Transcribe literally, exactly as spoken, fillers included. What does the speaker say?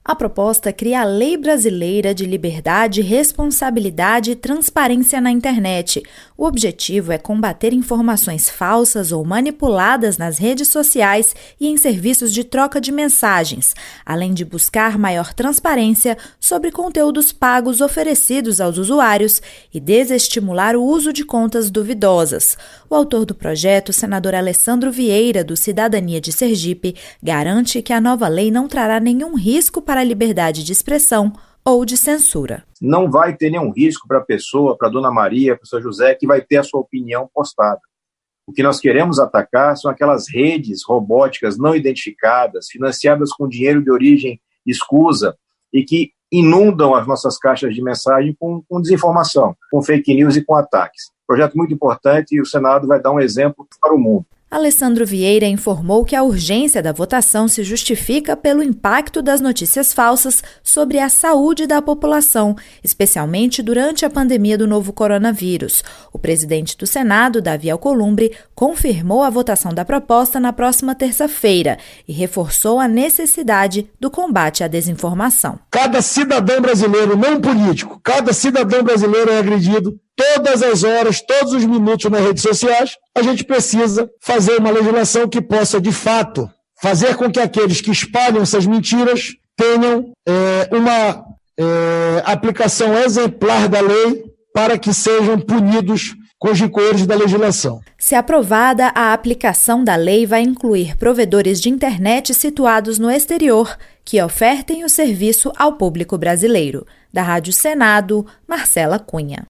A proposta cria a Lei Brasileira de Liberdade, Responsabilidade e Transparência na Internet. O objetivo é combater informações falsas ou manipuladas nas redes sociais e em serviços de troca de mensagens, além de buscar maior transparência sobre conteúdos pagos oferecidos aos usuários e desestimular o uso de contas duvidosas. O autor do projeto, o senador Alessandro Vieira, do Cidadania de Sergipe, garante que a nova lei não trará nenhum risco para a liberdade de expressão ou de censura. Não vai ter nenhum risco para a pessoa, para a dona Maria, para o seu José, que vai ter a sua opinião postada. O que nós queremos atacar são aquelas redes robóticas não identificadas, financiadas com dinheiro de origem escusa e que inundam as nossas caixas de mensagem com, com desinformação, com fake news e com ataques. Projeto muito importante e o Senado vai dar um exemplo para o mundo. Alessandro Vieira informou que a urgência da votação se justifica pelo impacto das notícias falsas sobre a saúde da população, especialmente durante a pandemia do novo coronavírus. O presidente do Senado, Davi Alcolumbre, confirmou a votação da proposta na próxima terça-feira e reforçou a necessidade do combate à desinformação. Cada cidadão brasileiro, não político, cada cidadão brasileiro é agredido todas as horas, todos os minutos nas redes sociais. A gente precisa fazer uma legislação que possa, de fato, fazer com que aqueles que espalham essas mentiras tenham é, uma é, aplicação exemplar da lei para que sejam punidos com os rigores da legislação. Se aprovada, a aplicação da lei vai incluir provedores de internet situados no exterior que ofertem o serviço ao público brasileiro. Da Rádio Senado, Marcela Cunha.